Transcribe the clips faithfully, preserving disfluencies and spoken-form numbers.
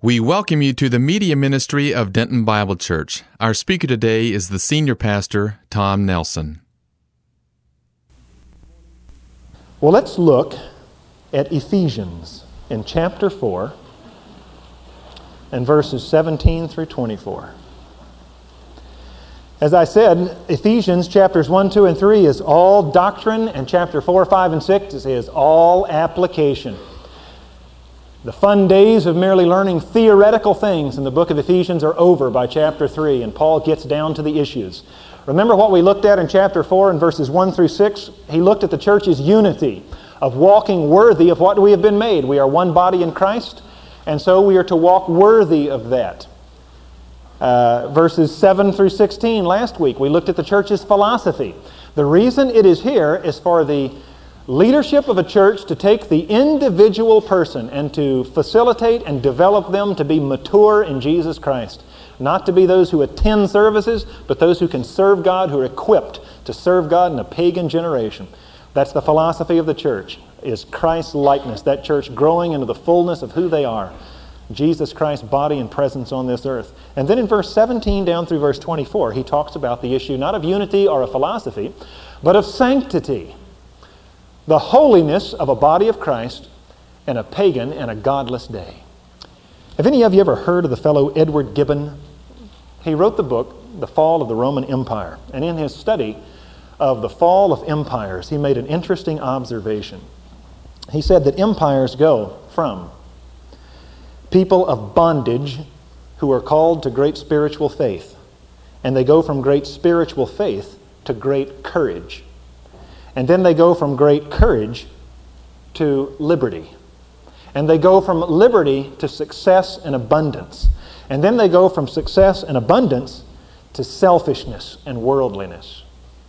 We welcome you to the media ministry of Denton Bible Church. Our speaker today is the senior pastor, Tom Nelson. Well, let's look at Ephesians in chapter four and verses seventeen through twenty-four. As I said, Ephesians chapters one, two, and three is all doctrine, and chapter four, five, and six is all application. The fun days of merely learning theoretical things in the book of Ephesians are over by chapter three, and Paul gets down to the issues. Remember what we looked at in chapter four and verses one through six? He looked at the church's unity of walking worthy of what we have been made. We are one body in Christ, and so we are to walk worthy of that. Uh, verses seven through sixteen last week, we looked at the church's philosophy. The reason it is here is for the leadership of a church to take the individual person and to facilitate and develop them to be mature in Jesus Christ. Not to be those who attend services, but those who can serve God, who are equipped to serve God in a pagan generation. That's the philosophy of the church, is Christ's likeness, that church growing into the fullness of who they are. Jesus Christ's body and presence on this earth. And then in verse seventeen down through verse twenty-four, he talks about the issue not of unity or a philosophy, but of sanctity. The holiness of a body of Christ in a pagan and a godless day. Have any of you ever heard of the fellow Edward Gibbon? He wrote the book, The Fall of the Roman Empire. And in his study of the fall of empires, he made an interesting observation. He said that empires go from people of bondage who are called to great spiritual faith. And they go from great spiritual faith to great courage. And then they go from great courage to liberty. And they go from liberty to success and abundance. And then they go from success and abundance to selfishness and worldliness.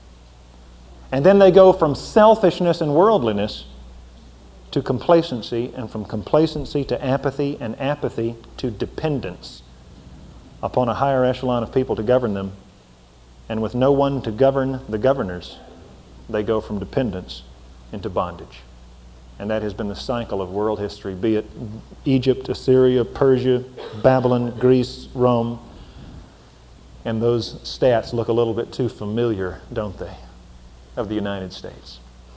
And then they go from selfishness and worldliness to complacency, and from complacency to apathy, and apathy to dependence upon a higher echelon of people to govern them. And with no one to govern the governors, they go from dependence into bondage. And that has been the cycle of world history, be it Egypt, Assyria, Persia, Babylon, Greece, Rome. And those stats look a little bit too familiar, don't they, of the United States.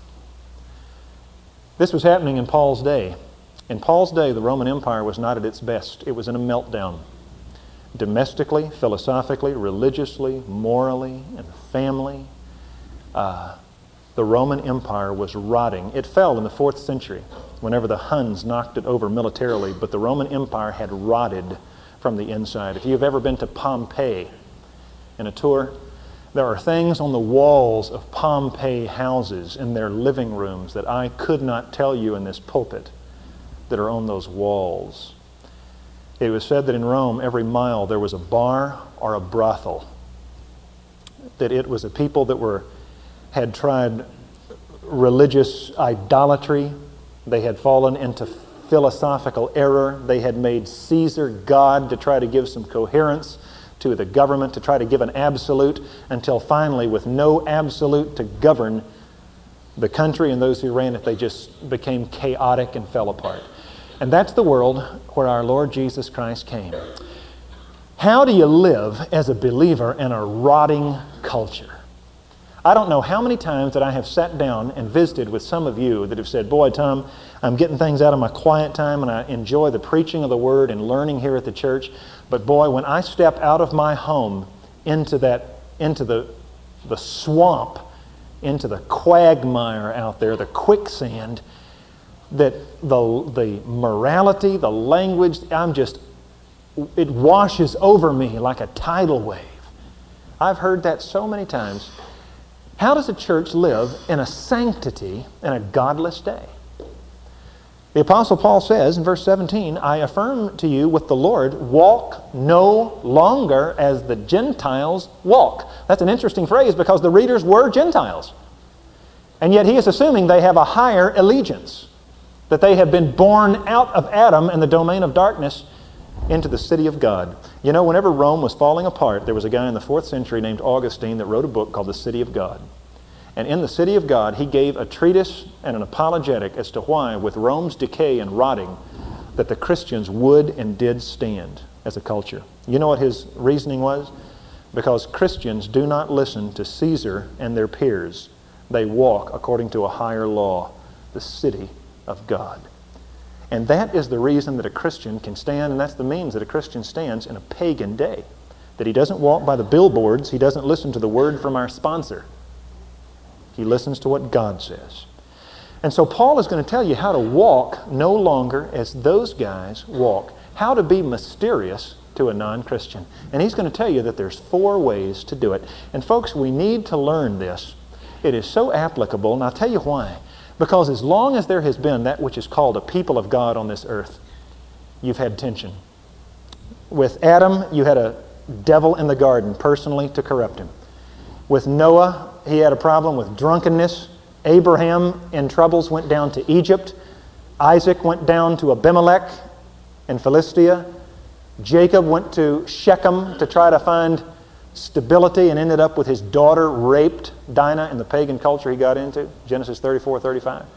This was happening in Paul's day. In Paul's day, the Roman Empire was not at its best. It was in a meltdown. Domestically, philosophically, religiously, morally, and family. Uh, The Roman Empire was rotting. It fell in the fourth century whenever the Huns knocked it over militarily, but the Roman Empire had rotted from the inside. If you've ever been to Pompeii in a tour, there are things on the walls of Pompeii houses in their living rooms that I could not tell you in this pulpit that are on those walls. It was said that in Rome, every mile there was a bar or a brothel. That it was a people that were had tried religious idolatry. They had fallen into philosophical error. They had made Caesar God to try to give some coherence to the government, to try to give an absolute, until finally, with no absolute to govern the country and those who ran it, they just became chaotic and fell apart. And that's the world where our Lord Jesus Christ came. How do you live as a believer in a rotting culture? I don't know how many times that I have sat down and visited with some of you that have said, boy, Tom, I'm getting things out of my quiet time and I enjoy the preaching of the Word and learning here at the church. But boy, when I step out of my home into that, into the, the swamp, into the quagmire out there, the quicksand, that the, the morality, the language, I'm just, it washes over me like a tidal wave. I've heard that so many times. How does a church live in a sanctity in a godless day? The Apostle Paul says in verse seventeen, I affirm to you with the Lord, walk no longer as the Gentiles walk. That's an interesting phrase because the readers were Gentiles. And yet he is assuming they have a higher allegiance, that they have been born out of Adam and the domain of darkness into the city of God. You know, whenever Rome was falling apart, there was a guy in the fourth century named Augustine that wrote a book called The City of God. And in The City of God, he gave a treatise and an apologetic as to why, with Rome's decay and rotting, that the Christians would and did stand as a culture. You know what his reasoning was? Because Christians do not listen to Caesar and their peers. They walk according to a higher law, the city of God. And that is the reason that a Christian can stand, and that's the means that a Christian stands in a pagan day. That he doesn't walk by the billboards, he doesn't listen to the word from our sponsor. He listens to what God says. And so Paul is going to tell you how to walk no longer as those guys walk. How to be mysterious to a non-Christian. And he's going to tell you that there's four ways to do it. And folks, we need to learn this. It is so applicable, and I'll tell you why. Because as long as there has been that which is called a people of God on this earth, you've had tension. With Adam, you had a devil in the garden personally to corrupt him. With Noah, he had a problem with drunkenness. Abraham, in troubles, went down to Egypt. Isaac went down to Abimelech in Philistia. Jacob went to Shechem to try to find stability and ended up with his daughter raped, Dinah, in the pagan culture he got into, Genesis thirty-four, thirty-five.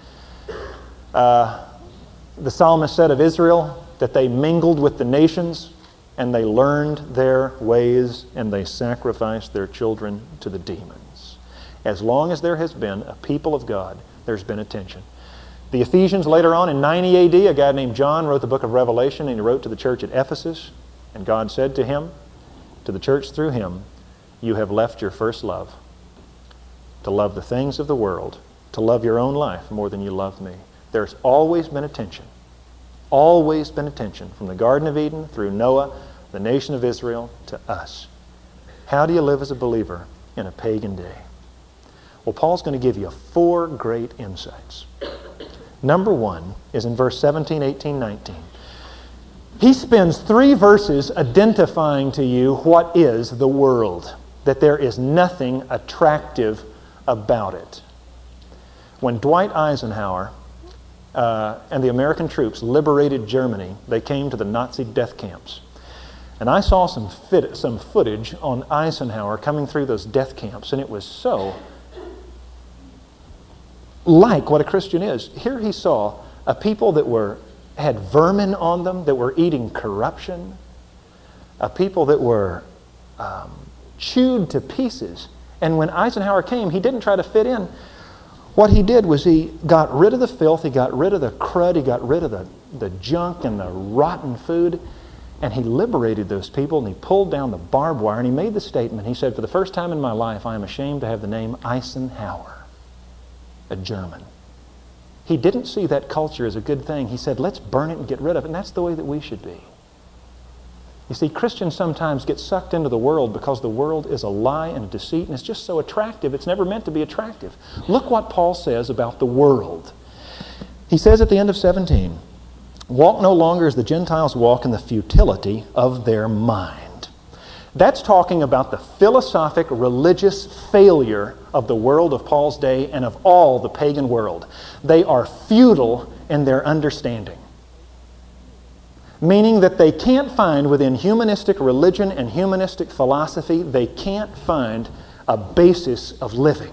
Uh, the psalmist said of Israel that they mingled with the nations and they learned their ways and they sacrificed their children to the demons. As long as there has been a people of God, there's been a tension. The Ephesians later on in ninety A D, a guy named John wrote the book of Revelation, and he wrote to the church at Ephesus, and God said to him, to the church through him, you have left your first love, to love the things of the world, to love your own life more than you love me. There's always been a tension, always been a tension from the Garden of Eden through Noah, the nation of Israel, to us. How do you live as a believer in a pagan day? Well, Paul's going to give you four great insights. Number one is in verse seventeen, eighteen, nineteen. He spends three verses identifying to you what is the world, that there is nothing attractive about it. When Dwight Eisenhower uh, and the American troops liberated Germany, they came to the Nazi death camps. And I saw some, fit, some footage on Eisenhower coming through those death camps, and it was so like what a Christian is. Here he saw a people that were had vermin on them, that were eating corruption, a people that were um, chewed to pieces. And when Eisenhower came, he didn't try to fit in. What he did was he got rid of the filth, he got rid of the crud, he got rid of the, the junk and the rotten food, and he liberated those people, and he pulled down the barbed wire, and he made the statement. He said, for the first time in my life, I am ashamed to have the name Eisenhower, a German. He didn't see that culture as a good thing. He said, let's burn it and get rid of it. And that's the way that we should be. You see, Christians sometimes get sucked into the world because the world is a lie and a deceit, and it's just so attractive. It's never meant to be attractive. Look what Paul says about the world. He says at the end of seventeen, walk no longer as the Gentiles walk in the futility of their mind. That's talking about the philosophic, religious failure of the world of Paul's day and of all the pagan world. They are futile in their understanding. Meaning that they can't find within humanistic religion and humanistic philosophy, they can't find a basis of living.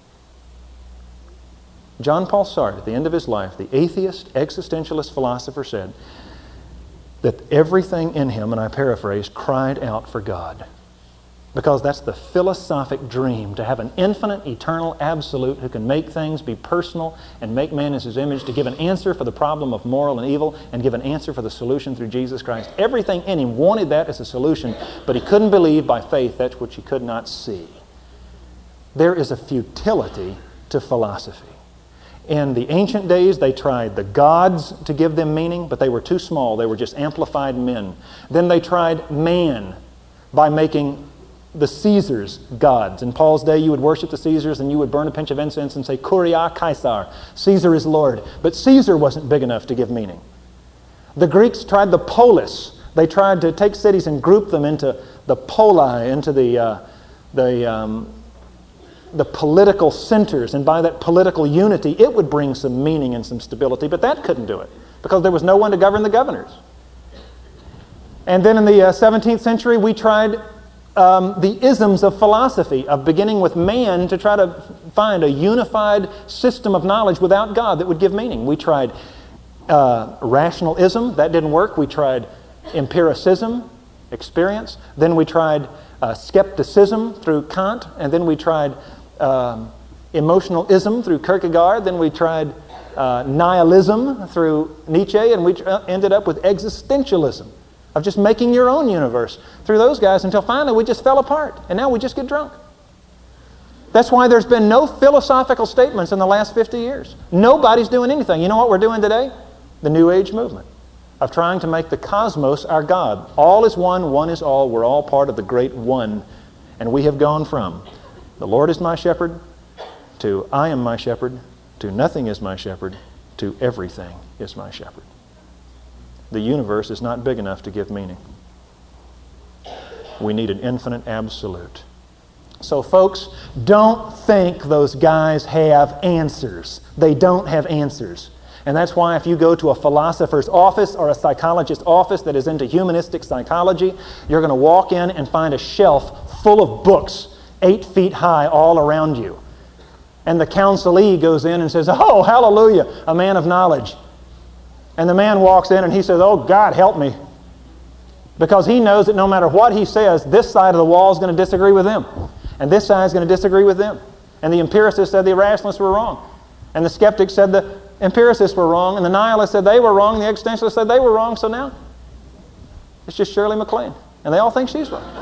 John Paul Sartre, at the end of his life, the atheist, existentialist philosopher, said that everything in him, and I paraphrase, cried out for God. Because that's the philosophic dream, to have an infinite, eternal, absolute who can make things be personal and make man as his image, to give an answer for the problem of moral and evil and give an answer for the solution through Jesus Christ. Everything in him wanted that as a solution, but he couldn't believe by faith that which he could not see. There is a futility to philosophy. In the ancient days, they tried the gods to give them meaning, but they were too small. They were just amplified men. Then they tried man by making the Caesars gods. In Paul's day, you would worship the Caesars and you would burn a pinch of incense and say, Kuria Caesar, Caesar is Lord. But Caesar wasn't big enough to give meaning. The Greeks tried the polis. They tried to take cities and group them into the poli, into the, uh, the, um, the political centers. And by that political unity, it would bring some meaning and some stability. But that couldn't do it because there was no one to govern the governors. And then in the uh, seventeenth century, we tried Um, the isms of philosophy, of beginning with man to try to find a unified system of knowledge without God that would give meaning. We tried uh, rationalism. That didn't work. We tried empiricism, experience. Then we tried uh, skepticism through Kant. And then we tried um, emotionalism through Kierkegaard. Then we tried uh, nihilism through Nietzsche. And we tr- ended up with existentialism, of just making your own universe through those guys, until finally we just fell apart. And now we just get drunk. That's why there's been no philosophical statements in the last fifty years. Nobody's doing anything. You know what we're doing today? The New Age movement of trying to make the cosmos our God. All is one, one is all. We're all part of the great one. And we have gone from the Lord is my shepherd to I am my shepherd to nothing is my shepherd to everything is my shepherd. The universe is not big enough to give meaning. We need an infinite absolute. So folks, don't think those guys have answers. They don't have answers. And that's why if you go to a philosopher's office or a psychologist's office that is into humanistic psychology, you're going to walk in and find a shelf full of books, eight feet high, all around you. And the counselee goes in and says, "Oh, hallelujah, a man of knowledge." And the man walks in and he says, "Oh, God, help me." Because he knows that no matter what he says, this side of the wall is going to disagree with him. And this side is going to disagree with them. And the empiricists said the rationalists were wrong. And the skeptics said the empiricists were wrong. And the nihilists said they were wrong. And the existentialists said they were wrong. So now it's just Shirley MacLaine. And they all think she's wrong.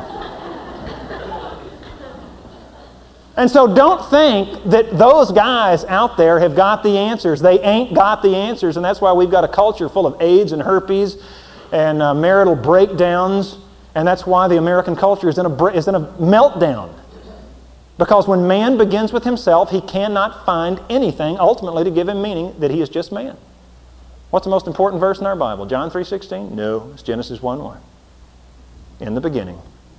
And so don't think that those guys out there have got the answers. They ain't got the answers. And that's why we've got a culture full of AIDS and herpes and uh, marital breakdowns. And that's why the American culture is in a is in a meltdown. Because when man begins with himself, he cannot find anything ultimately to give him meaning that he is just man. What's the most important verse in our Bible? John three sixteen? No, it's Genesis one one. In the beginning,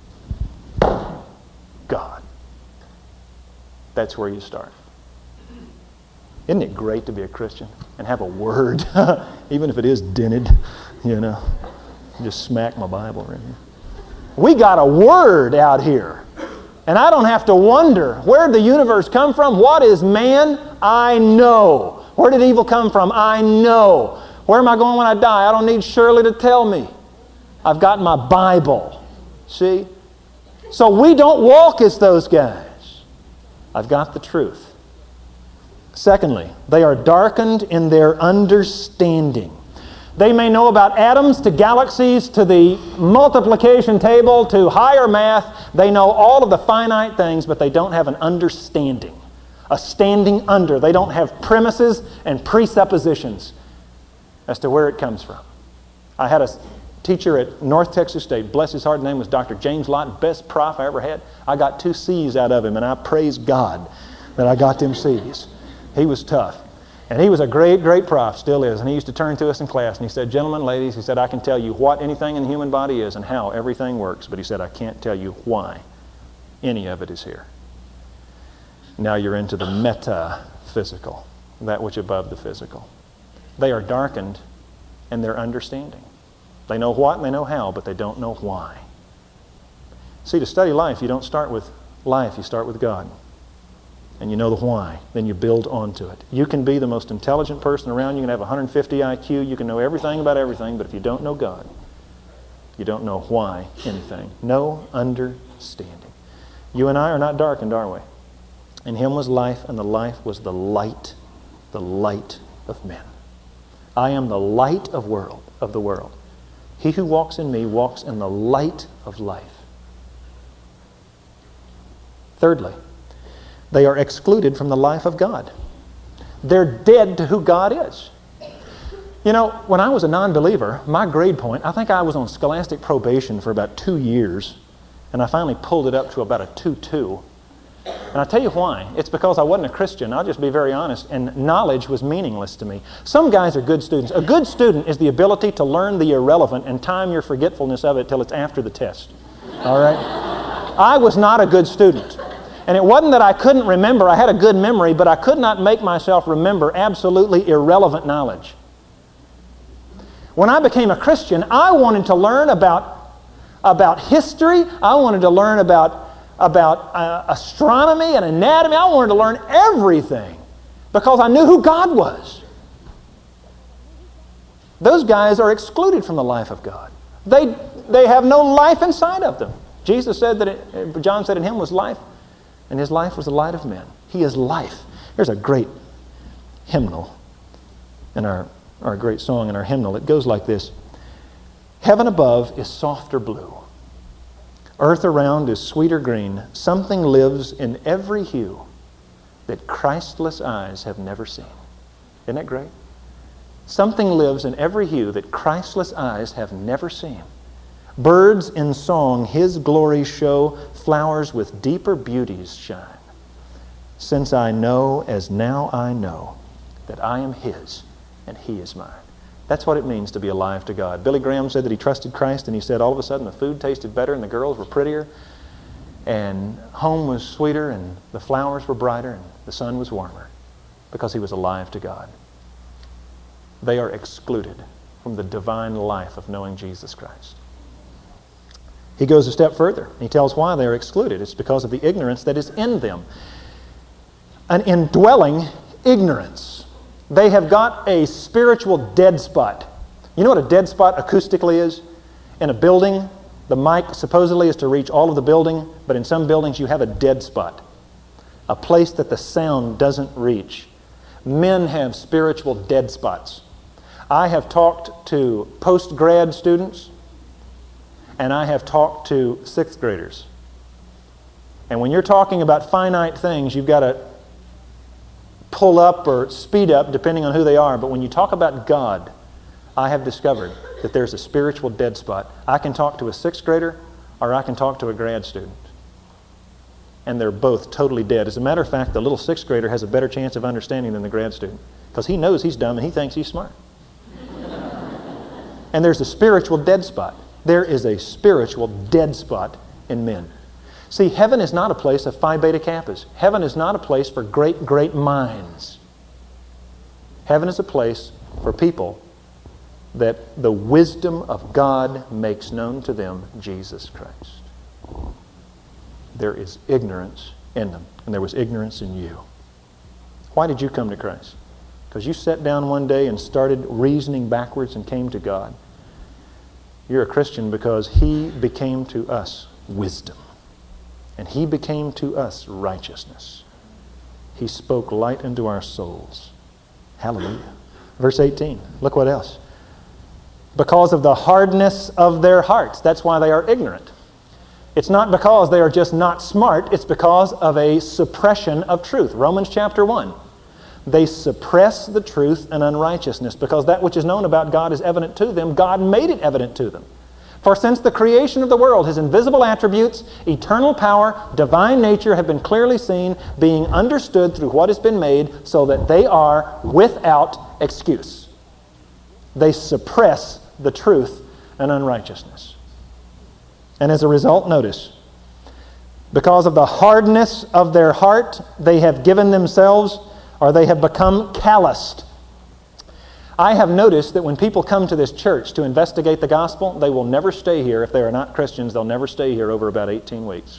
God. That's where you start. Isn't it great to be a Christian and have a word, even if it is dented, you know? Just smack my Bible right here. We got a word out here. And I don't have to wonder, where did the universe come from? What is man? I know. Where did evil come from? I know. Where am I going when I die? I don't need Shirley to tell me. I've got my Bible. See? So we don't walk as those guys. I've got the truth. Secondly, they are darkened in their understanding. They may know about atoms to galaxies to the multiplication table to higher math. They know all of the finite things, but they don't have an understanding, a standing under. They don't have premises and presuppositions as to where it comes from. I had a teacher at North Texas State, bless his heart, his name was Doctor James Lott, best prof I ever had. I got two C's out of him, and I praise God that I got them C's. He was tough. And he was a great, great prof, still is. And he used to turn to us in class and he said, "Gentlemen, ladies," he said, "I can tell you what anything in the human body is and how everything works. But," he said, "I can't tell you why any of it is here." Now you're into the metaphysical, that which above the physical. They are darkened in their understanding. They know what and they know how, but they don't know why. See, to study life, you don't start with life, you start with God. And you know the why, then you build onto it. You can be the most intelligent person around. You can have one hundred fifty I Q. You can know everything about everything. But if you don't know God, you don't know why anything. No understanding. You and I are not darkened, are we? In Him was life, and the life was the light, the light of men. I am the light of world of the world. He who walks in me walks in the light of life. Thirdly, they are excluded from the life of God. They're dead to who God is. You know, when I was a non-believer, my grade point, I think I was on scholastic probation for about two years, and I finally pulled it up to about a two two. And I'll tell you why. It's because I wasn't a Christian. I'll just be very honest, and knowledge was meaningless to me. Some guys are good students. A good student is the ability to learn the irrelevant and time your forgetfulness of it till it's after the test. All right? I was not a good student. And it wasn't that I couldn't remember. I had a good memory, but I could not make myself remember absolutely irrelevant knowledge. When I became a Christian, I wanted to learn about, about history. I wanted to learn about, about uh, astronomy and anatomy. I wanted to learn everything because I knew who God was. Those guys are excluded from the life of God. They, they have no life inside of them. Jesus said that, it, John said in him was life, and his life was the light of men. He is life. There's a great hymnal in our, our great song in our hymnal. It goes like this. Heaven above is softer blue. Earth around is sweeter green. Something lives in every hue that Christless eyes have never seen. Isn't that great? Something lives in every hue that Christless eyes have never seen. Birds in song His glory show. Flowers with deeper beauties shine. Since I know, as now I know, that I am His and He is mine. That's what it means to be alive to God. Billy Graham said that he trusted Christ, and he said all of a sudden the food tasted better and the girls were prettier and home was sweeter and the flowers were brighter and the sun was warmer because he was alive to God. They are excluded from the divine life of knowing Jesus Christ. He goes a step further. He tells why they are excluded. It's because of the ignorance that is in them. An indwelling ignorance. They have got a spiritual dead spot. You know what a dead spot acoustically is? In a building, the mic supposedly is to reach all of the building, but in some buildings you have a dead spot. A place that the sound doesn't reach. Men have spiritual dead spots. I have talked to post-grad students, and I have talked to sixth graders. And when you're talking about finite things, you've got to pull up or speed up depending on who they are. But when you talk about God, I have discovered that there's a spiritual dead spot. I can talk to a sixth grader or I can talk to a grad student. And they're both totally dead. As a matter of fact, the little sixth grader has a better chance of understanding than the grad student because he knows he's dumb and he thinks he's smart. And there's a spiritual dead spot. There is a spiritual dead spot in men. See, heaven is not a place of Phi Beta Kappas. Heaven is not a place for great, great minds. Heaven is a place for people that the wisdom of God makes known to them Jesus Christ. There is ignorance in them, and there was ignorance in you. Why did you come to Christ? Because you sat down one day and started reasoning backwards and came to God. You're a Christian because He became to us wisdom. And He became to us righteousness. He spoke light into our souls. Hallelujah. Verse eighteen. Look what else. Because of the hardness of their hearts. That's why they are ignorant. It's not because they are just not smart. It's because of a suppression of truth. Romans chapter one. They suppress the truth and unrighteousness because that which is known about God is evident to them. God made it evident to them. For since the creation of the world, His invisible attributes, eternal power, divine nature have been clearly seen, being understood through what has been made, so that they are without excuse. They suppress the truth and unrighteousness. And as a result, notice, because of the hardness of their heart, they have given themselves, or they have become calloused. I have noticed that when people come to this church to investigate the gospel, they will never stay here. If they are not Christians, they'll never stay here over about eighteen weeks.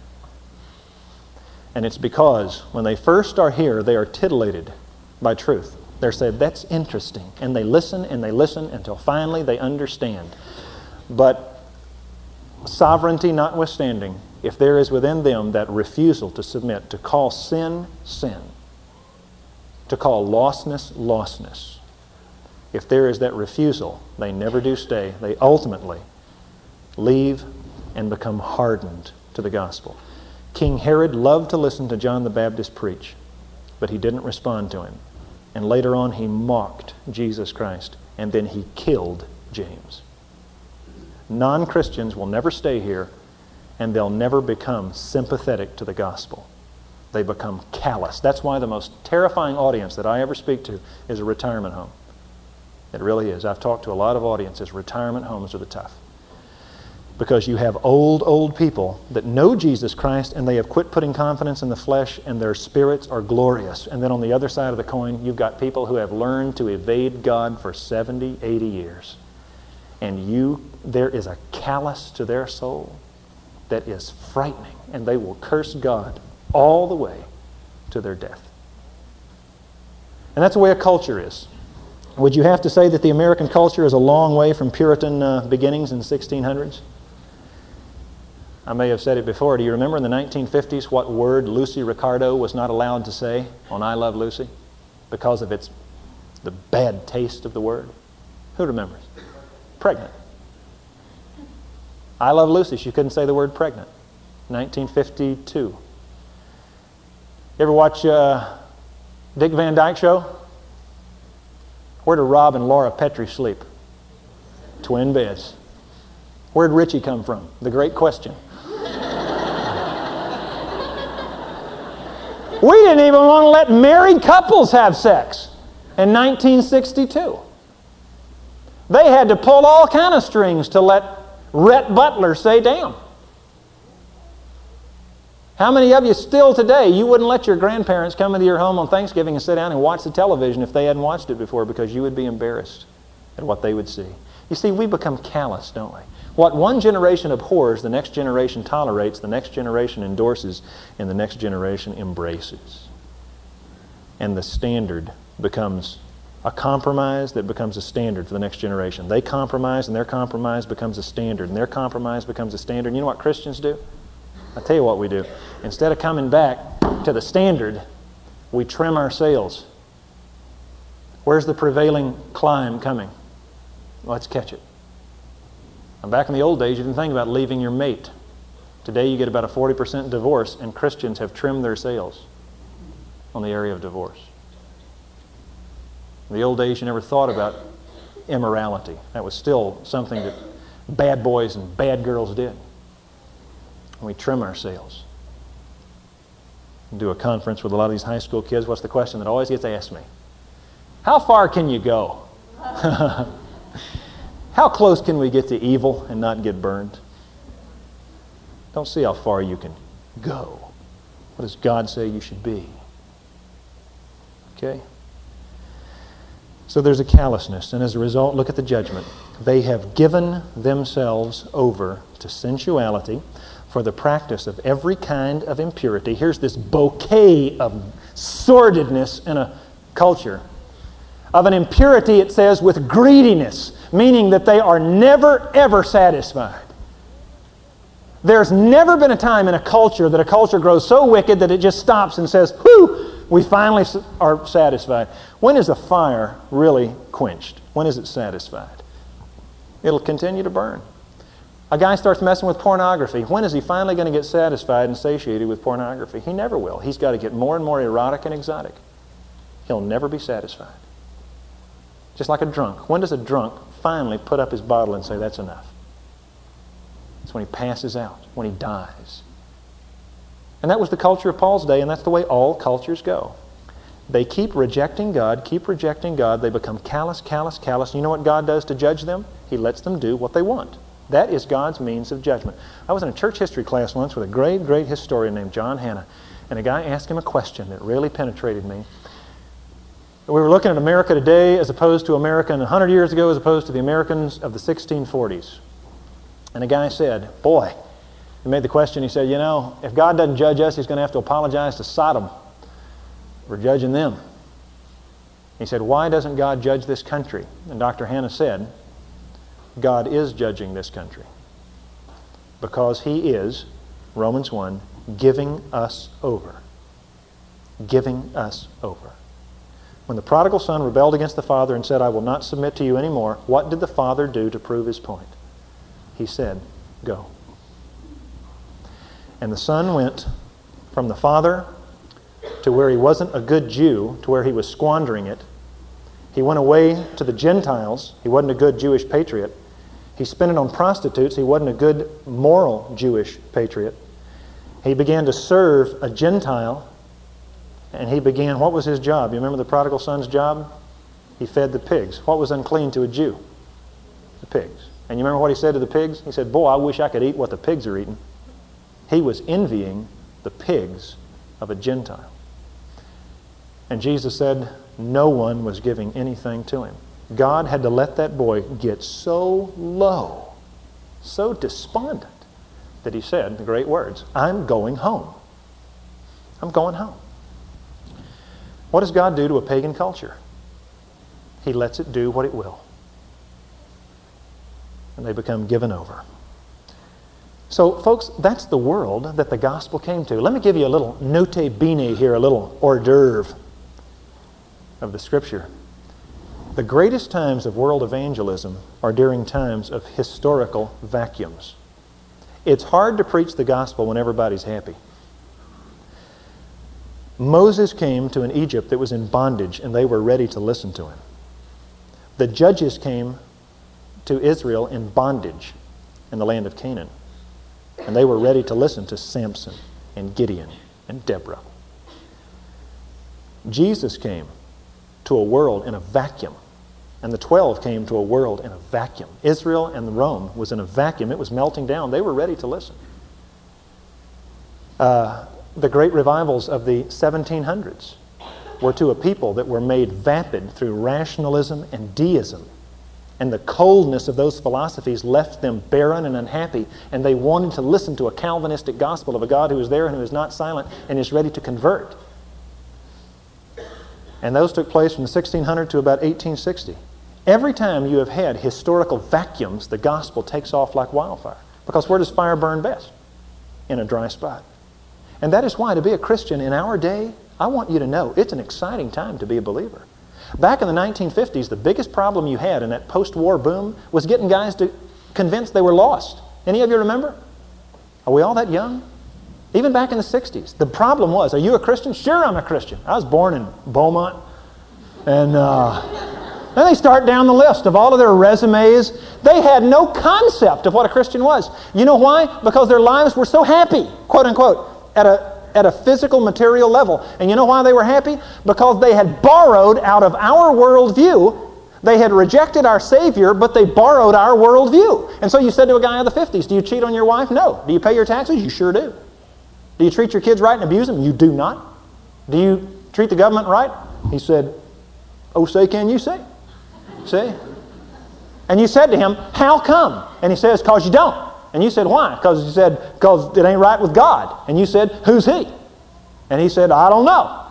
And it's because when they first are here, they are titillated by truth. They're said, that's interesting. And they listen and they listen until finally they understand. But sovereignty notwithstanding, if there is within them that refusal to submit, to call sin, sin, to call lostness, lostness, if there is that refusal, they never do stay. They ultimately leave and become hardened to the gospel. King Herod loved to listen to John the Baptist preach, but he didn't respond to him. And later on he mocked Jesus Christ, and then he killed James. Non-Christians will never stay here, and they'll never become sympathetic to the gospel. They become callous. That's why the most terrifying audience that I ever speak to is a retirement home. It really is. I've talked to a lot of audiences. Retirement homes are the tough. Because you have old, old people that know Jesus Christ and they have quit putting confidence in the flesh and their spirits are glorious. And then on the other side of the coin, you've got people who have learned to evade God for seventy, eighty years. And you, there is a callous to their soul that is frightening. And they will curse God all the way to their death. And that's the way a culture is. Would you have to say that the American culture is a long way from Puritan uh, beginnings in the sixteen hundreds? I may have said it before. Do you remember in the nineteen fifties what word Lucy Ricardo was not allowed to say on I Love Lucy because of its the bad taste of the word? Who remembers? Pregnant. I Love Lucy, she couldn't say the word pregnant. nineteen fifty-two. You ever watch uh, Dick Van Dyke Show? Where did Rob and Laura Petrie sleep? Twin beds. Where did Richie come from? The great question. We didn't even want to let married couples have sex in nineteen sixty-two. They had to pull all kind of strings to let Rhett Butler say damn. How many of you still today, you wouldn't let your grandparents come into your home on Thanksgiving and sit down and watch the television if they hadn't watched it before because you would be embarrassed at what they would see? You see, we become callous, don't we? What one generation abhors, the next generation tolerates, the next generation endorses, and the next generation embraces. And the standard becomes a compromise that becomes a standard for the next generation. They compromise, and their compromise becomes a standard, and their compromise becomes a standard. And you know what Christians do? I'll tell you what we do. Instead of coming back to the standard, we trim our sails. Where's the prevailing climb coming? Let's catch it. And back in the old days, you didn't think about leaving your mate. Today you get about a forty percent divorce, and Christians have trimmed their sails on the area of divorce. In the old days, you never thought about immorality. That was still something that bad boys and bad girls did. And we trim our sails. Do a conference with a lot of these high school kids. What's the question that always gets asked me? How far can you go? How close can we get to evil and not get burned? Don't see how far you can go. What does God say you should be? Okay? So there's a callousness, and as a result, look at the judgment. They have given themselves over to sensuality for the practice of every kind of impurity. Here's this bouquet of sordidness in a culture. Of an impurity, it says, with greediness, meaning that they are never, ever satisfied. There's never been a time in a culture that a culture grows so wicked that it just stops and says, whew, we finally are satisfied. When is a fire really quenched? When is it satisfied? It'll continue to burn. A guy starts messing with pornography. When is he finally going to get satisfied and satiated with pornography? He never will. He's got to get more and more erotic and exotic. He'll never be satisfied. Just like a drunk. When does a drunk finally put up his bottle and say, that's enough? It's when he passes out, when he dies. And that was the culture of Paul's day, and that's the way all cultures go. They keep rejecting God, keep rejecting God. They become callous, callous, callous. You know what God does to judge them? He lets them do what they want. That is God's means of judgment. I was in a church history class once with a great, great historian named John Hanna, and a guy asked him a question that really penetrated me. We were looking at America today as opposed to America one hundred years ago as opposed to the Americans of the sixteen forties. And a guy said, boy, he made the question, he said, you know, if God doesn't judge us, He's going to have to apologize to Sodom for judging them. He said, why doesn't God judge this country? And Doctor Hanna said, God is judging this country because He is, Romans one, giving us over. Giving us over. When the prodigal son rebelled against the father and said, I will not submit to you anymore, what did the father do to prove his point? He said, go. And the son went from the father to where he wasn't a good Jew, to where he was squandering it. He went away to the Gentiles. He wasn't a good Jewish patriot. He spent it on prostitutes. He wasn't a good moral Jewish patriot. He began to serve a Gentile. And he began, what was his job? You remember the prodigal son's job? He fed the pigs. What was unclean to a Jew? The pigs. And you remember what he said to the pigs? He said, boy, I wish I could eat what the pigs are eating. He was envying the pigs of a Gentile. And Jesus said, no one was giving anything to him. God had to let that boy get so low, so despondent, that he said the great words, I'm going home. I'm going home. What does God do to a pagan culture? He lets it do what it will. And they become given over. So, folks, that's the world that the gospel came to. Let me give you a little note bene here, a little hors d'oeuvre of the Scripture. The greatest times of world evangelism are during times of historical vacuums. It's hard to preach the gospel when everybody's happy. Moses came to an Egypt that was in bondage, and they were ready to listen to him. The judges came to Israel in bondage in the land of Canaan, and they were ready to listen to Samson and Gideon and Deborah. Jesus came to a world in a vacuum, and the twelve came to a world in a vacuum. Israel and Rome was in a vacuum. It was melting down. They were ready to listen. Uh, the great revivals of the seventeen hundreds were to a people that were made vapid through rationalism and deism. And the coldness of those philosophies left them barren and unhappy, and they wanted to listen to a Calvinistic gospel of a God who is there and who is not silent and is ready to convert. And those took place from the sixteen hundred to about eighteen sixty. Every time you have had historical vacuums, the gospel takes off like wildfire. Because where does fire burn best? In a dry spot. And that is why to be a Christian in our day, I want you to know it's an exciting time to be a believer. Back in the nineteen fifties, the biggest problem you had in that post-war boom was getting guys to convinced they were lost. Any of you remember? Are we all that young? Even back in the sixties, the problem was, are you a Christian? Sure, I'm a Christian. I was born in Beaumont. And uh, then they start down the list of all of their resumes. They had no concept of what a Christian was. You know why? Because their lives were so happy, quote unquote, at a at a physical, material level. And you know why they were happy? Because they had borrowed out of our worldview. They had rejected our Savior, but they borrowed our worldview. And so you said to a guy of the fifties, do you cheat on your wife? No. Do you pay your taxes? You sure do. Do you treat your kids right and abuse them? You do not. Do you treat the government right? He said, oh, say can you say? See? And you said to him, how come? And he says, because you don't. And you said, why? Because you said, because it ain't right with God. And you said, who's he? And he said, I don't know.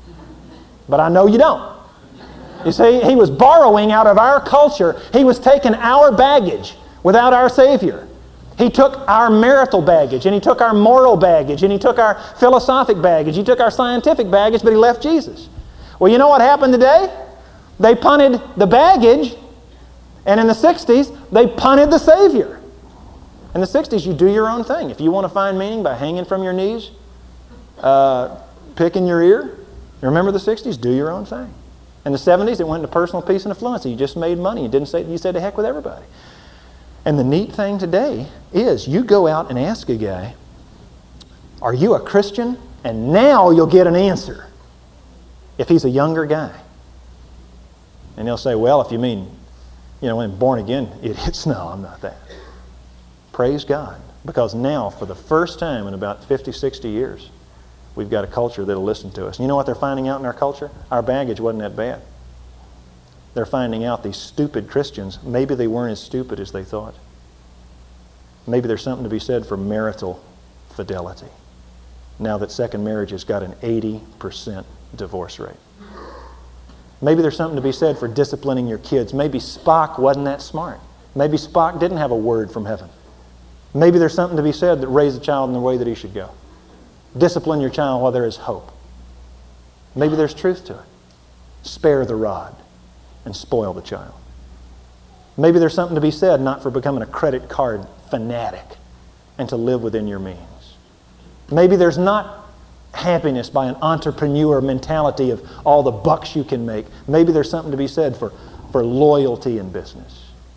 But I know you don't. You see, he was borrowing out of our culture. He was taking our baggage without our Savior. He took our marital baggage, and he took our moral baggage, and he took our philosophic baggage. He took our scientific baggage, but he left Jesus. Well, you know what happened today? They punted the baggage, and in the sixties, they punted the Savior. In the sixties, you do your own thing. If you want to find meaning by hanging from your knees, uh, picking your ear, you remember the sixties? Do your own thing. In the seventies, it went into personal peace and affluency. You just made money. You didn't say, you said to heck with everybody. And the neat thing today is you go out and ask a guy, are you a Christian? And now you'll get an answer if he's a younger guy. And he'll say, well, if you mean, you know, when born again idiots, no, I'm not that. Praise God. Because now, for the first time in about fifty, sixty years, we've got a culture that'll listen to us. And you know what they're finding out in our culture? Our baggage wasn't that bad. They're finding out these stupid Christians, maybe they weren't as stupid as they thought. Maybe there's something to be said for marital fidelity. Now that second marriage has got an eighty percent divorce rate. Maybe there's something to be said for disciplining your kids. Maybe Spock wasn't that smart. Maybe Spock didn't have a word from heaven. Maybe there's something to be said that raise a child in the way that he should go. Discipline your child while there is hope. Maybe there's truth to it. Spare the rod and spoil the child. Maybe there's something to be said not for becoming a credit card fanatic and to live within your means. Maybe there's not happiness by an entrepreneur mentality of all the bucks you can make. Maybe there's something to be said for, for loyalty in business.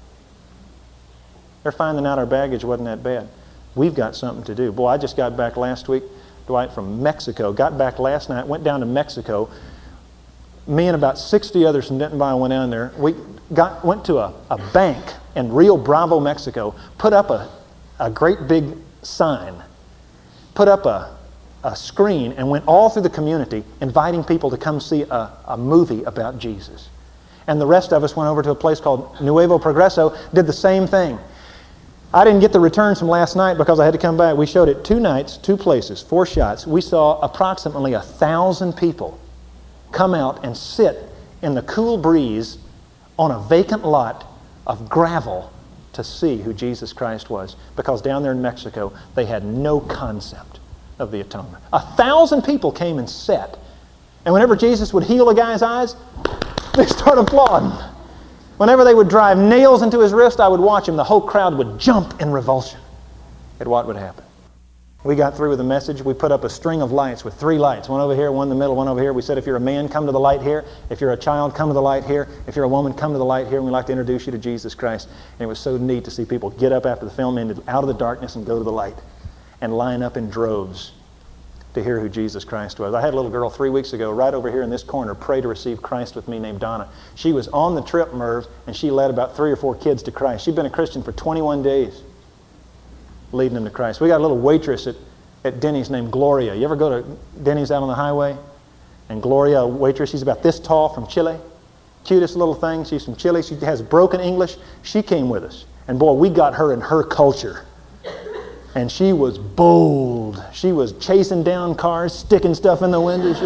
They're finding out our baggage wasn't that bad. We've got something to do. Boy, I just got back last week, Dwight, from Mexico. Got back last night, went down to Mexico. Me and about sixty others from Denton Bio went down there. We got went to a, a bank in Rio Bravo, Mexico, put up a, a great big sign, put up a, a screen, and went all through the community inviting people to come see a, a movie about Jesus. And the rest of us went over to a place called Nuevo Progreso, did the same thing. I didn't get the returns from last night because I had to come back. We showed it two nights, two places, four shots. We saw approximately a thousand people come out and sit in the cool breeze on a vacant lot of gravel to see who Jesus Christ was, because down there in Mexico they had no concept of the atonement. A thousand people came and sat, and whenever Jesus would heal a guy's eyes, they started applauding. Whenever they would drive nails into his wrist, I would watch him. The whole crowd would jump in revulsion at what would happen. We got through with the message. We put up a string of lights with three lights, one over here, one in the middle, one over here. We said, if you're a man, come to the light here. If you're a child, come to the light here. If you're a woman, come to the light here. And we'd like to introduce you to Jesus Christ. And it was so neat to see people get up after the film ended, out of the darkness, and go to the light and line up in droves to hear who Jesus Christ was. I had a little girl three weeks ago right over here in this corner pray to receive Christ with me, named Donna. She was on the trip, Merv, and she led about three or four kids to Christ. She'd been a Christian for twenty-one days, leading them to Christ. We got a little waitress at, at Denny's named Gloria. You ever go to Denny's out on the highway? And Gloria, a waitress, she's about this tall, from Chile. Cutest little thing. She's from Chile. She has broken English. She came with us. And boy, we got her in her culture. And she was bold. She was chasing down cars, sticking stuff in the windows.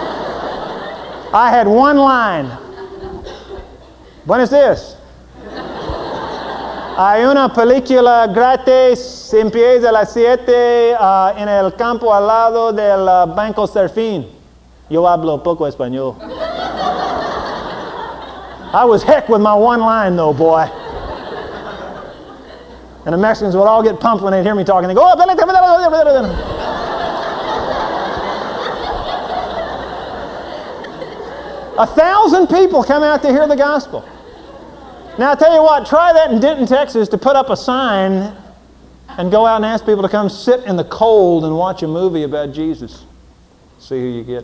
I had one line. Buenos días. Hay una película gratis, empieza a las siete uh, en el campo al lado del uh, Banco Serfín. Yo hablo poco español. I was heck with my one line though, boy. And the Mexicans would all get pumped when they'd hear me talking. They go, oh, a thousand people come out to hear the gospel. Now, I tell you what, try that in Denton, Texas, to put up a sign and go out and ask people to come sit in the cold and watch a movie about Jesus. See who you get.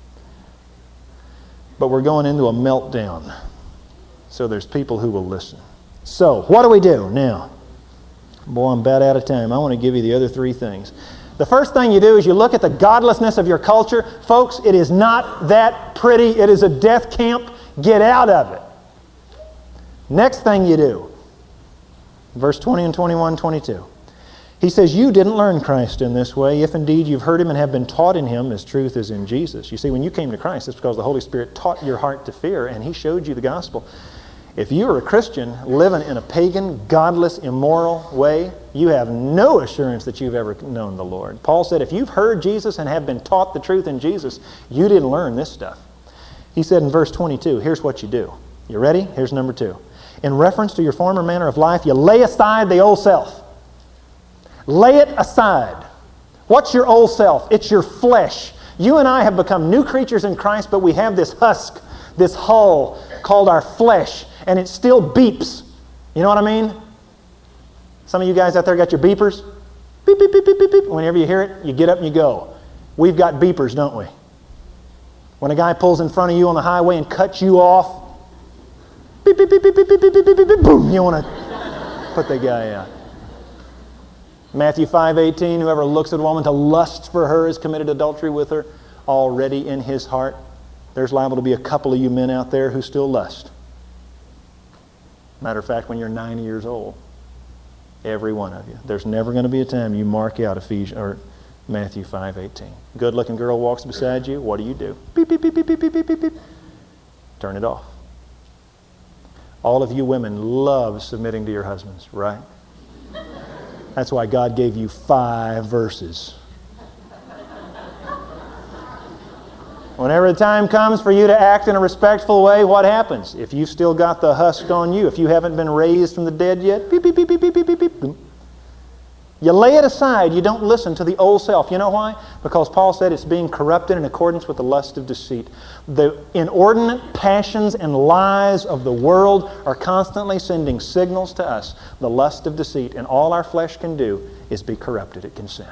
But we're going into a meltdown. So there's people who will listen. So, what do we do now? Boy, I'm about out of time. I want to give you the other three things. The first thing you do is you look at the godlessness of your culture. Folks, it is not that pretty. It is a death camp. Get out of it. Next thing you do, verse twenty and twenty-one, twenty-two. He says, you didn't learn Christ in this way, if indeed you've heard Him and have been taught in Him as truth is in Jesus. You see, when you came to Christ, it's because the Holy Spirit taught your heart to fear, and He showed you the gospel. If you are a Christian living in a pagan, godless, immoral way, you have no assurance that you've ever known the Lord. Paul said, if you've heard Jesus and have been taught the truth in Jesus, you didn't learn this stuff. He said in verse twenty-two, here's what you do. You ready? Here's number two. In reference to your former manner of life, you lay aside the old self. Lay it aside. What's your old self? It's your flesh. You and I have become new creatures in Christ, but we have this husk, this hull called our flesh, and it still beeps. You know what I mean? Some of you guys out there got your beepers? Beep, beep, beep, beep, beep, beep. Whenever you hear it, you get up and you go. We've got beepers, don't we? When a guy pulls in front of you on the highway and cuts you off, beep, beep, beep, beep, beep, beep, beep, beep, beep, beep, boom, you want to put the guy out. Matthew five eighteen, whoever looks at a woman to lust for her has committed adultery with her already in his heart. There's liable to be a couple of you men out there who still lust. Matter of fact, when you're ninety years old, every one of you, there's never going to be a time you mark out Ephesians or Matthew five eighteen. Good-looking girl walks beside you, what do you do? Beep, beep, beep, beep, beep, beep, beep, beep, beep. Turn it off. All of you women love submitting to your husbands, right? That's why God gave you five verses. Whenever the time comes for you to act in a respectful way, what happens? If you've still got the husk on you, if you haven't been raised from the dead yet, beep, beep, beep, beep, beep, beep, beep, beep, boom. You lay it aside. You don't listen to the old self. You know why? Because Paul said it's being corrupted in accordance with the lust of deceit. The inordinate passions and lies of the world are constantly sending signals to us, the lust of deceit, and all our flesh can do is be corrupted. It can sin.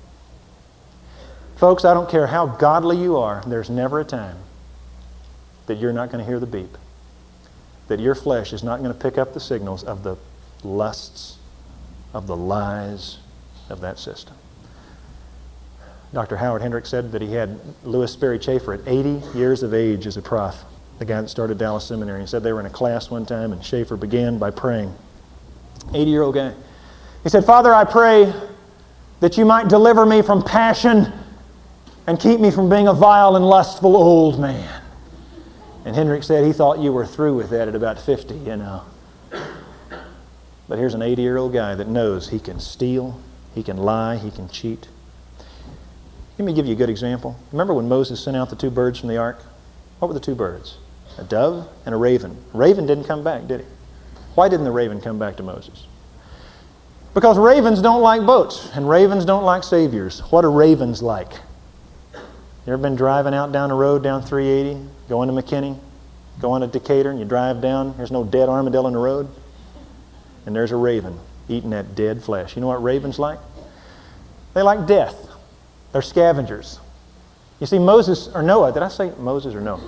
Folks, I don't care how godly you are, there's never a time that you're not going to hear the beep, that your flesh is not going to pick up the signals of the lusts, of the lies of that system. Doctor Howard Hendricks said that he had Louis Sperry Chafer at eighty years of age as a prof, the guy that started Dallas Seminary. He said they were in a class one time and Chafer began by praying. eighty-year-old guy. He said, Father, I pray that you might deliver me from passion and keep me from being a vile and lustful old man. And Hendrick said he thought you were through with that at about fifty, you know. But here's an eighty-year-old guy that knows he can steal, he can lie, he can cheat. Let me give you a good example. Remember when Moses sent out the two birds from the ark? What were the two birds? A dove and a raven. Raven didn't come back, did he? Why didn't the raven come back to Moses? Because ravens don't like boats, and ravens don't like saviors. What are ravens like? You ever been driving out down the road down three eighty, going to McKinney, going to Decatur, and you drive down, there's no dead armadillo in the road, and there's a raven eating that dead flesh. You know what ravens like? They like death. They're scavengers. You see, Moses, or Noah, did I say Moses or Noah?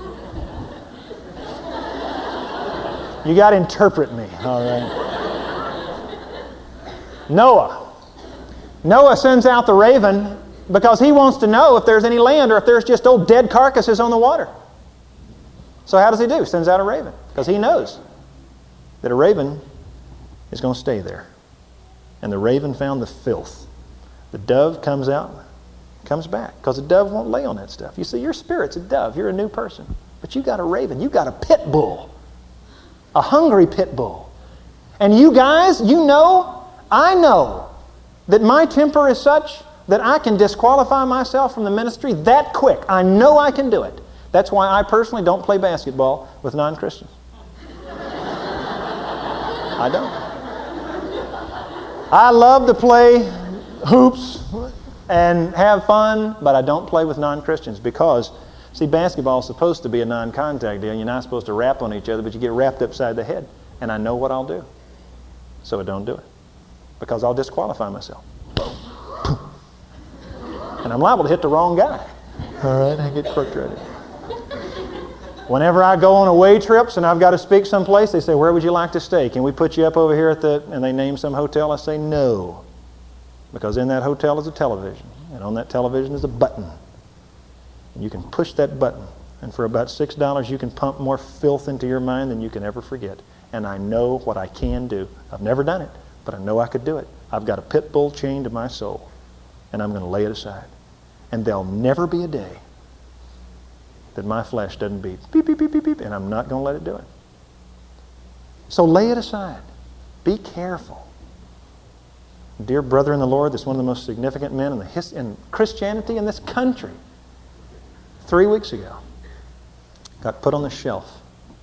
You got to interpret me, all right? Noah. Noah sends out the raven because he wants to know if there's any land or if there's just old dead carcasses on the water. So how does he do? He sends out a raven because he knows that a raven is going to stay there. And the raven found the filth. The dove comes out, comes back, because the dove won't lay on that stuff. You see, your spirit's a dove. You're a new person. But you got a raven. You got a pit bull. A hungry pit bull. And you guys, you know, I know that my temper is such that I can disqualify myself from the ministry that quick. I know I can do it. That's why I personally don't play basketball with non-Christians. I don't. I love to play hoops and have fun, but I don't play with non-Christians because, see, basketball is supposed to be a non-contact deal. You're not supposed to rap on each other, but you get wrapped upside the head. And I know what I'll do. So I don't do it. Because I'll disqualify myself. And I'm liable to hit the wrong guy. All right, I get frustrated. Whenever I go on away trips and I've got to speak someplace, they say, where would you like to stay? Can we put you up over here at the, and they name some hotel? I say, no. Because in that hotel is a television. And on that television is a button. And you can push that button. And for about six dollars, you can pump more filth into your mind than you can ever forget. And I know what I can do. I've never done it, but I know I could do it. I've got a pit bull chained to my soul. And I'm going to lay it aside. And there'll never be a day that my flesh doesn't beat beep, beep, beep, beep, beep, and I'm not going to let it do it. So lay it aside. Be careful. Dear brother in the Lord, that's one of the most significant men in, the his, in Christianity in this country, three weeks ago, got put on the shelf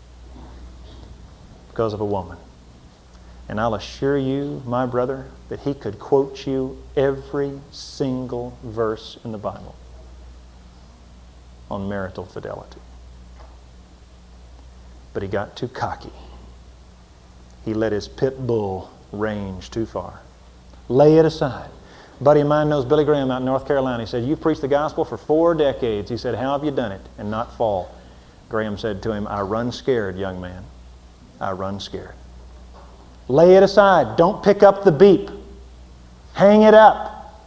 because of a woman. And I'll assure you, my brother, that he could quote you every single verse in the Bible on marital fidelity. But he got too cocky. He let his pit bull range too far. Lay it aside. A buddy of mine knows Billy Graham out in North Carolina. He said, you've preached the gospel for four decades. He said, how have you done it and not fall? Graham said to him, I run scared, young man. I run scared. Lay it aside. Don't pick up the beep. Hang it up.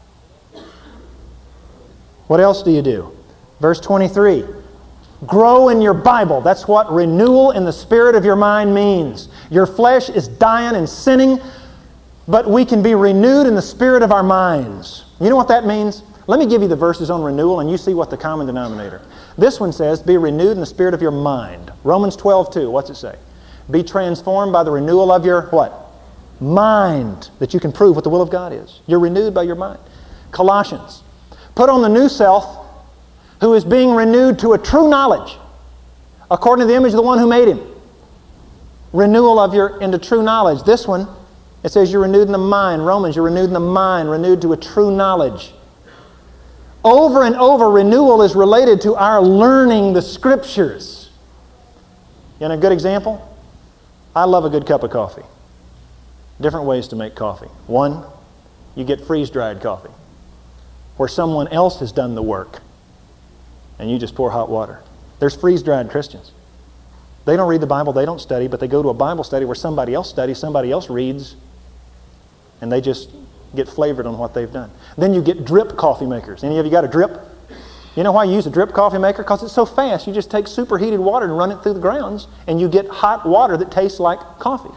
What else do you do? Verse twenty-three. Grow in your Bible. That's what renewal in the spirit of your mind means. Your flesh is dying and sinning, but we can be renewed in the spirit of our minds. You know what that means? Let me give you the verses on renewal and you see what the common denominator. This one says, be renewed in the spirit of your mind. Romans twelve two. What's it say? Be transformed by the renewal of your what? Mind. That you can prove what the will of God is. You're renewed by your mind. Colossians. Put on the new self, who is being renewed to a true knowledge, according to the image of the one who made him. Renewal of your into true knowledge. This one, it says you're renewed in the mind. Romans, you're renewed in the mind, renewed to a true knowledge. Over and over, renewal is related to our learning the Scriptures. You know a good example? I love a good cup of coffee. Different ways to make coffee. One, you get freeze-dried coffee, where someone else has done the work, and you just pour hot water. There's freeze-dried Christians. They don't read the Bible, they don't study, but they go to a Bible study where somebody else studies, somebody else reads, and they just get flavored on what they've done. Then you get drip coffee makers. Any of you got a drip? You know why you use a drip coffee maker? Because it's so fast. You just take superheated water and run it through the grounds, and you get hot water that tastes like coffee.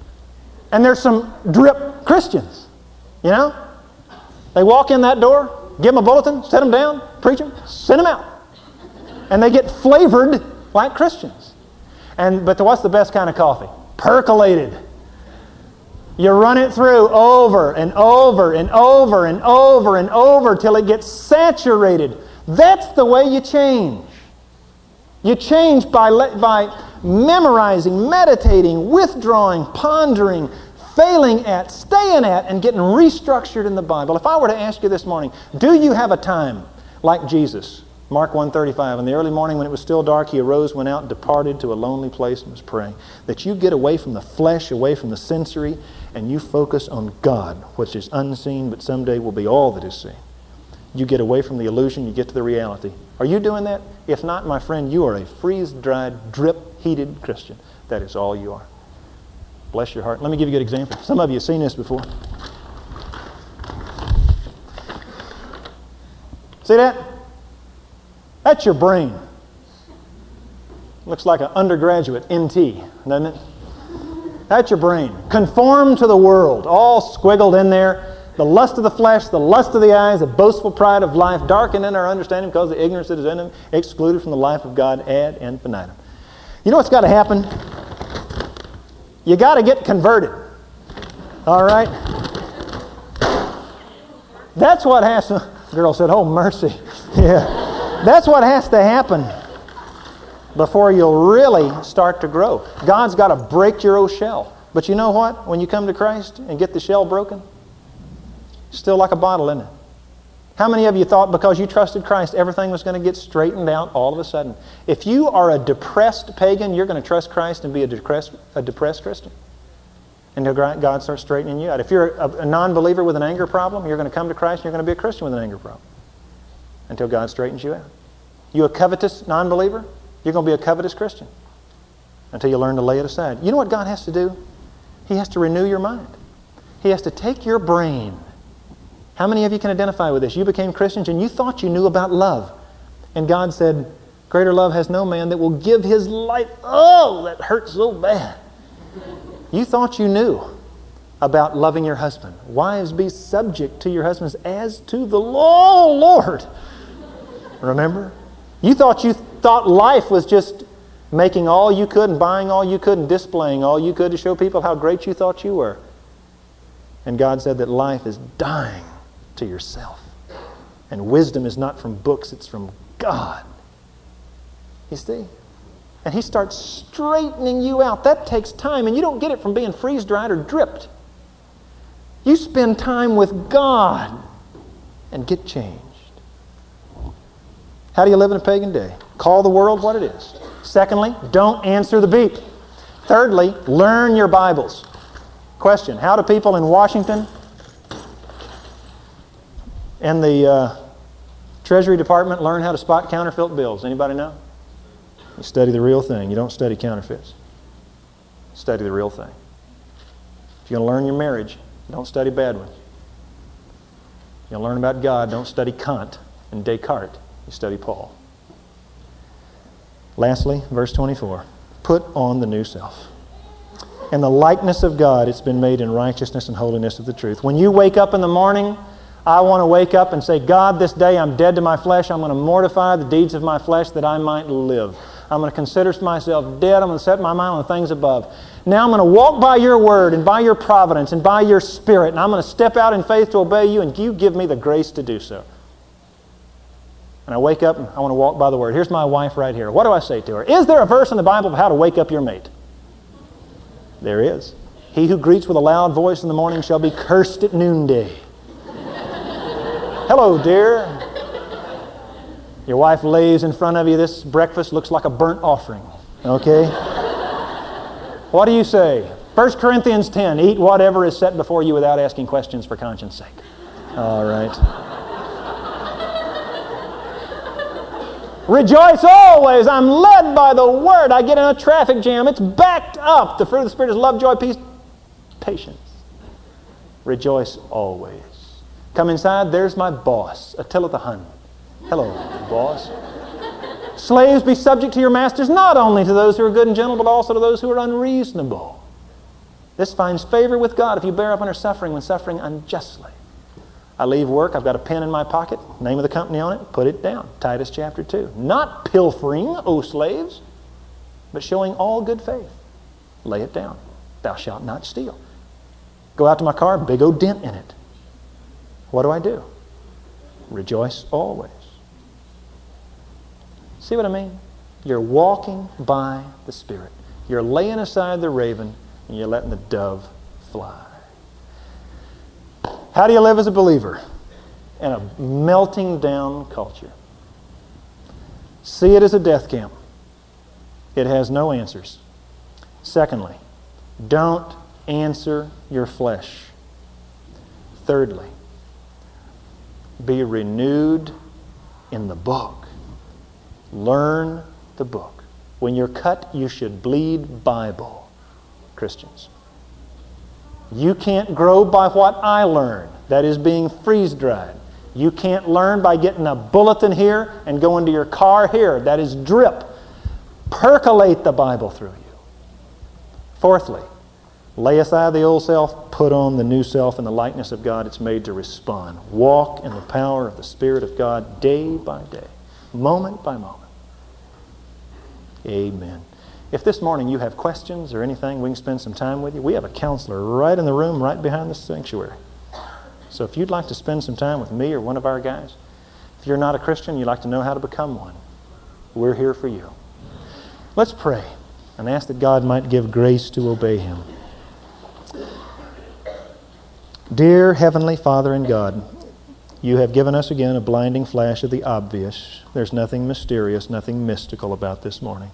And there's some drip Christians, you know? They walk in that door, give them a bulletin, set them down, preach them, send them out. And they get flavored like Christians. And But what's the best kind of coffee? Percolated. You run it through over and over and over and over and over till it gets saturated. That's the way you change. You change by, by memorizing, meditating, withdrawing, pondering, failing at, staying at, and getting restructured in the Bible. If I were to ask you this morning, do you have a time like Jesus? Mark one thirty-five, in the early morning when it was still dark, he arose, went out, and departed to a lonely place and was praying. That you get away from the flesh, away from the sensory, and you focus on God, which is unseen but someday will be all that is seen. You get away from the illusion, you get to the reality. Are you doing that? If not, my friend, you are a freeze-dried, drip-heated Christian. That is all you are. Bless your heart. Let me give you a good example. Some of you have seen this before. See that? That's your brain. Looks like an undergraduate M T, doesn't it? That's your brain. Conform to the world, all squiggled in there. The lust of the flesh, the lust of the eyes, the boastful pride of life, darkened in our understanding because of the ignorance that is in them, excluded from the life of God ad infinitum. You know what's got to happen? You got to get converted. All right? That's what has to... The girl said, oh, mercy. Yeah. That's what has to happen before you'll really start to grow. God's got to break your old shell. But you know what? When you come to Christ and get the shell broken, it's still like a bottle, isn't it? How many of you thought because you trusted Christ, everything was going to get straightened out all of a sudden? If you are a depressed pagan, you're going to trust Christ and be a depressed, a depressed Christian until God starts straightening you out. If you're a, a non-believer with an anger problem, you're going to come to Christ and you're going to be a Christian with an anger problem until God straightens you out. You a covetous non-believer, you're going to be a covetous Christian until you learn to lay it aside. You know what God has to do? He has to renew your mind. He has to take your brain. How many of you can identify with this? You became Christians and you thought you knew about love. And God said, greater love has no man that will give his life. Oh, that hurts so bad. You thought you knew about loving your husband. Wives, be subject to your husbands as to the law, Lord. Remember? You thought you thought life was just making all you could and buying all you could and displaying all you could to show people how great you thought you were. And God said that life is dying to yourself. And wisdom is not from books, it's from God. You see? And He starts straightening you out. That takes time, and you don't get it from being freeze-dried or dripped. You spend time with God and get changed. How do you live in a pagan day? Call the world what it is. Secondly, don't answer the beep. Thirdly, learn your Bibles. Question, how do people in Washington and the uh, Treasury Department learn how to spot counterfeit bills? Anybody know? You study the real thing. You don't study counterfeits. Study the real thing. If you're going to learn your marriage, don't study bad ones. You'll learn about God, don't study Kant and Descartes. You study Paul. Lastly, verse twenty-four. Put on the new self. In the likeness of God, it's been made in righteousness and holiness of the truth. When you wake up in the morning, I want to wake up and say, God, this day I'm dead to my flesh. I'm going to mortify the deeds of my flesh that I might live. I'm going to consider myself dead. I'm going to set my mind on the things above. Now I'm going to walk by your word and by your providence and by your spirit. And I'm going to step out in faith to obey you, and you give me the grace to do so. And I wake up and I want to walk by the word. Here's my wife right here. What do I say to her? Is there a verse in the Bible of how to wake up your mate? There is. He who greets with a loud voice in the morning shall be cursed at noonday. Hello, dear. Your wife lays in front of you. This breakfast looks like a burnt offering. Okay? What do you say? First Corinthians ten, eat whatever is set before you without asking questions for conscience sake. All right. Rejoice always. I'm led by the Word. I get in a traffic jam. It's backed up. The fruit of the Spirit is love, joy, peace, patience. Rejoice always. Come inside. There's my boss, Attila the Hun. Hello, boss. Slaves, be subject to your masters, not only to those who are good and gentle, but also to those who are unreasonable. This finds favor with God if you bear up under suffering when suffering unjustly. I leave work, I've got a pen in my pocket, name of the company on it, put it down. Titus chapter two. Not pilfering, O slaves, but showing all good faith. Lay it down. Thou shalt not steal. Go out to my car, big old dent in it. What do I do? Rejoice always. See what I mean? You're walking by the Spirit. You're laying aside the raven and you're letting the dove fly. How do you live as a believer in a melting down culture? See it as a death camp. It has no answers. Secondly, don't answer your flesh. Thirdly, be renewed in the book. Learn the book. When you're cut, you should bleed Bible, Christians. You can't grow by what I learned, that is being freeze-dried. You can't learn by getting a bulletin here and going to your car here, that is drip. Percolate the Bible through you. Fourthly, lay aside the old self, put on the new self in the likeness of God it's made to respond. Walk in the power of the Spirit of God day by day, moment by moment. Amen. If this morning you have questions or anything, we can spend some time with you. We have a counselor right in the room, right behind the sanctuary. So if you'd like to spend some time with me or one of our guys, if you're not a Christian, you'd like to know how to become one, we're here for you. Let's pray and ask that God might give grace to obey Him. Dear Heavenly Father and God, You have given us again a blinding flash of the obvious. There's nothing mysterious, nothing mystical about this morning.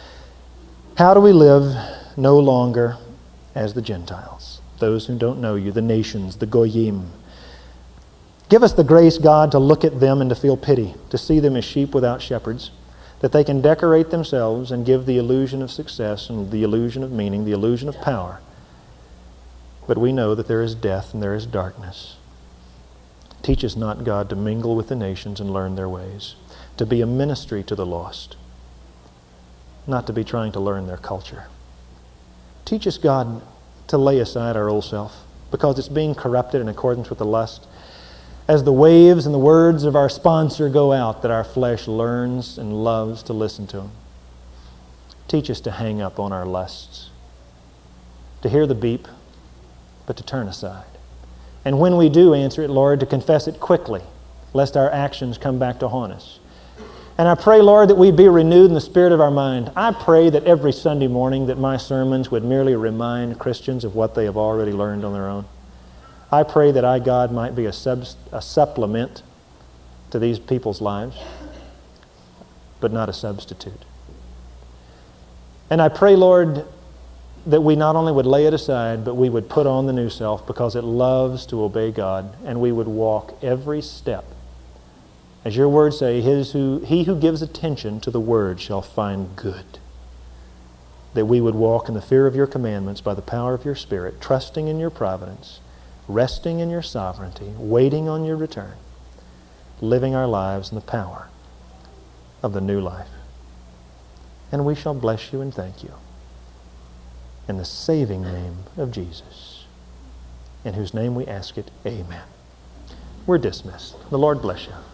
How do we live no longer as the Gentiles, those who don't know You, the nations, the Goyim? Give us the grace, God, to look at them and to feel pity, to see them as sheep without shepherds, that they can decorate themselves and give the illusion of success and the illusion of meaning, the illusion of power. But we know that there is death and there is darkness. Teach us not, God, to mingle with the nations and learn their ways, to be a ministry to the lost, not to be trying to learn their culture. Teach us, God, to lay aside our old self because it's being corrupted in accordance with the lust. As the waves and the words of our sponsor go out, that our flesh learns and loves to listen to them. Teach us to hang up on our lusts, to hear the beep, but to turn aside. And when we do answer it, Lord, to confess it quickly, lest our actions come back to haunt us. And I pray, Lord, that we be renewed in the spirit of our mind. I pray that every Sunday morning that my sermons would merely remind Christians of what they have already learned on their own. I pray that I, God, might be a, sub, a supplement to these people's lives, but not a substitute. And I pray, Lord, that we not only would lay it aside, but we would put on the new self because it loves to obey God, and we would walk every step. As your words say, his who, he who gives attention to the word shall find good. That we would walk in the fear of your commandments by the power of your Spirit, trusting in your providence, resting in your sovereignty, waiting on your return, living our lives in the power of the new life. And we shall bless you and thank you in the saving name of Jesus, in whose name we ask it. Amen. We're dismissed. The Lord bless you.